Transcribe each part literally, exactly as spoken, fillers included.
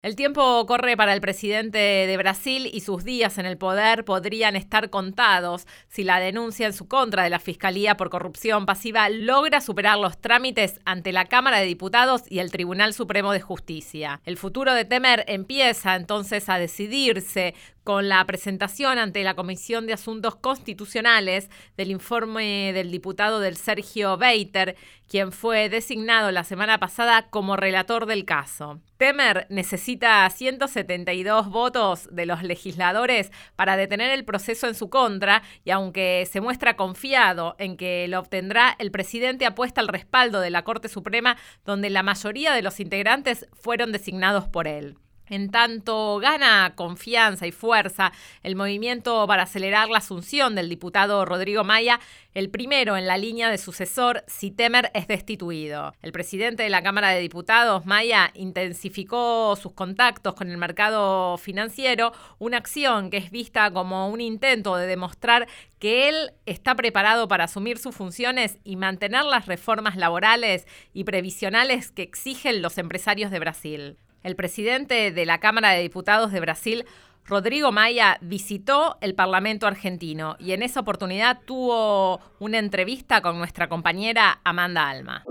El tiempo corre para el presidente de Brasil y sus días en el poder podrían estar contados si la denuncia en su contra de la Fiscalía por corrupción pasiva logra superar los trámites ante la Cámara de Diputados y el Tribunal Supremo de Justicia. El futuro de Temer empieza entonces a decidirse con la presentación ante la Comisión de Asuntos Constitucionales del informe del diputado del Sergio Beiter, quien fue designado la semana pasada como relator del caso. Temer necesita ciento setenta y dos votos de los legisladores para detener el proceso en su contra y aunque se muestra confiado en que lo obtendrá, el presidente apuesta al respaldo de la Corte Suprema, donde la mayoría de los integrantes fueron designados por él. En tanto gana confianza y fuerza el movimiento para acelerar la asunción del diputado Rodrigo Maia, el primero en la línea de sucesor si Temer es destituido. El presidente de la Cámara de Diputados, Maia, intensificó sus contactos con el mercado financiero, una acción que es vista como un intento de demostrar que él está preparado para asumir sus funciones y mantener las reformas laborales y previsionales que exigen los empresarios de Brasil. El presidente de la Cámara de Diputados de Brasil, Rodrigo Maia, visitó el Parlamento argentino y en esa oportunidad tuvo una entrevista con nuestra compañera Amanda Alma.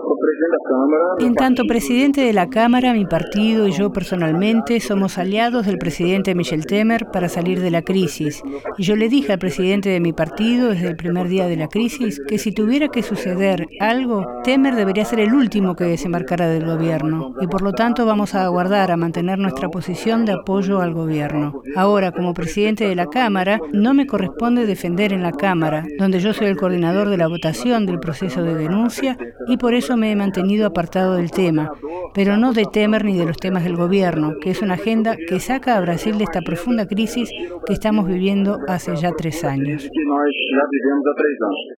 En tanto presidente de la Cámara, mi partido y yo personalmente somos aliados del presidente Michel Temer para salir de la crisis. Y yo le dije al presidente de mi partido desde el primer día de la crisis que si tuviera que suceder algo, Temer debería ser el último que desembarcara del gobierno. Y por lo tanto vamos a aguardar a mantener nuestra posición de apoyo al gobierno. Ahora, como presidente de la Cámara, no me corresponde defender en la Cámara, donde yo soy el coordinador de la votación del proceso de denuncia y por eso me he mantenido apartado del tema, pero no de Temer ni de los temas del gobierno, que es una agenda que saca a Brasil de esta profunda crisis que estamos viviendo hace ya tres años.